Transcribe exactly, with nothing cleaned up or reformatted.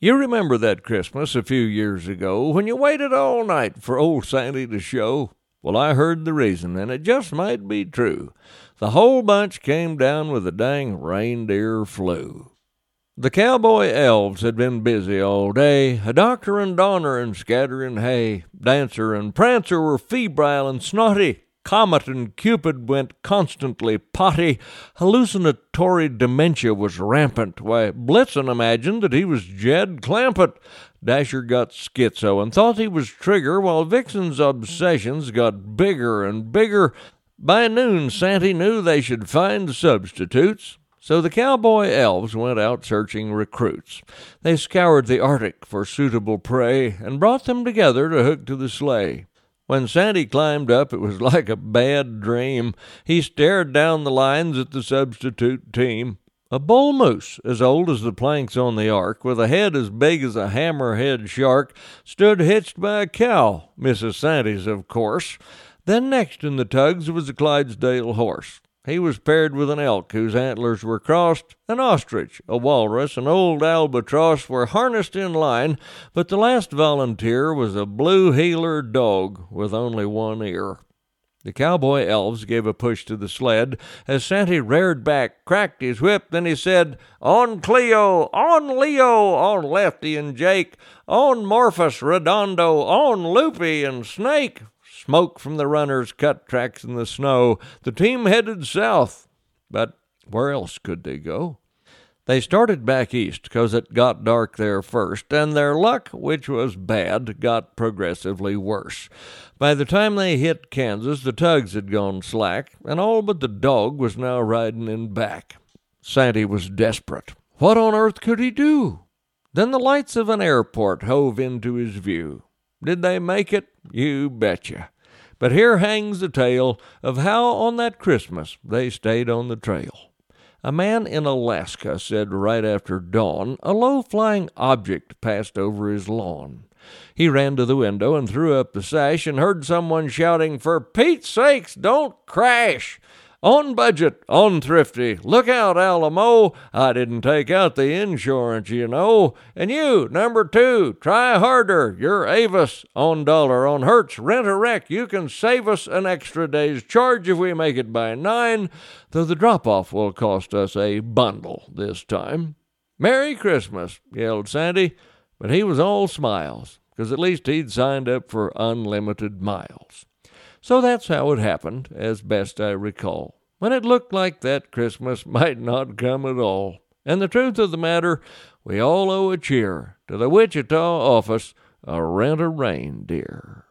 You remember that Christmas a few years ago when you waited all night for old Santy to show? Well, I heard the reason, and it just might be true. The whole bunch came down with the dang reindeer flu. The cowboy elves had been busy all day, a doctor and donner and scattering hay. Dancer and Prancer were febrile and snotty. Comet and Cupid went constantly potty. Hallucinatory dementia was rampant. Why, Blitzen imagined that he was Jed Clampett. Dasher got schizo and thought he was Trigger, while Vixen's obsessions got bigger and bigger. By noon, Santy knew they should find substitutes. So the cowboy elves went out searching recruits. They scoured the Arctic for suitable prey and brought them together to hook to the sleigh. When Santy climbed up, it was like a bad dream. He stared down the lines at the substitute team. A bull moose, as old as the planks on the ark, with a head as big as a hammerhead shark, stood hitched by a cow, Missus Santy's, of course. Then next in the tugs was a Clydesdale horse. He was paired with an elk whose antlers were crossed. An ostrich, a walrus, and old albatross were harnessed in line, but the last volunteer was a blue heeler dog with only one ear. The cowboy elves gave a push to the sled as Santy reared back, cracked his whip, then he said, "On Cleo, on Leo, on Lefty and Jake, on Morphus, Redondo, on Loopy and Snake." Smoke from the runners cut tracks in the snow. The team headed south. But where else could they go? They started back east, 'cause it got dark there first, and their luck, which was bad, got progressively worse. By the time they hit Kansas, the tugs had gone slack, and all but the dog was now riding in back. Santy was desperate. What on earth could he do? Then the lights of an airport hove into his view. Did they make it? You betcha. But here hangs the tale of how on that Christmas they stayed on the trail. A man in Alaska said right after dawn a low-flying object passed over his lawn. He ran to the window and threw up the sash and heard someone shouting, "For Pete's sakes, don't crash! On budget, on thrifty, look out, Alamo, I didn't take out the insurance, you know. And you, number two, try harder, you're Avis. On dollar, on Hertz, rent a wreck, you can save us an extra day's charge if we make it by nine, though the drop-off will cost us a bundle this time." "Merry Christmas," yelled Santy, but he was all smiles, 'cause at least he'd signed up for unlimited miles. So that's how it happened, as best I recall, when it looked like that Christmas might not come at all. And the truth of the matter, we all owe a cheer to the Wichita office of Rent-A-Reindeer.